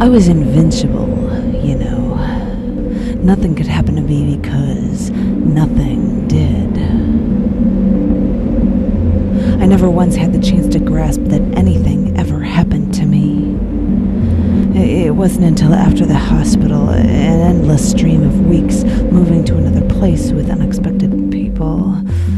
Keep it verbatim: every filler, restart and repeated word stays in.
I was invincible, you know. Nothing could happen to me because nothing did. I never once had the chance to grasp that anything ever happened to me. It wasn't until after the hospital, an endless stream of weeks moving to another place with unexpected people,